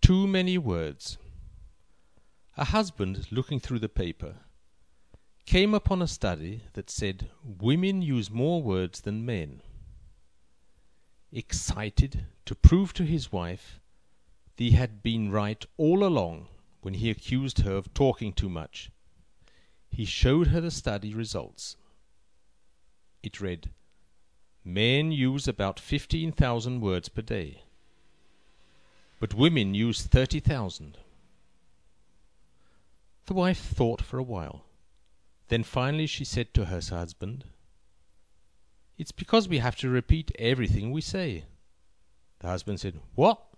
Too many words. A husband, looking through the paper, came upon a study that said women use more words than men. Excited to prove to his wife that he had been right all along when he accused her of talking too much, he showed her the study results. It read, "Men use about 15,000 words per day, but women use 30,000. The wife thought for a while. Then finally she said to her husband, "It's because we have to repeat everything we say." The husband said, "What?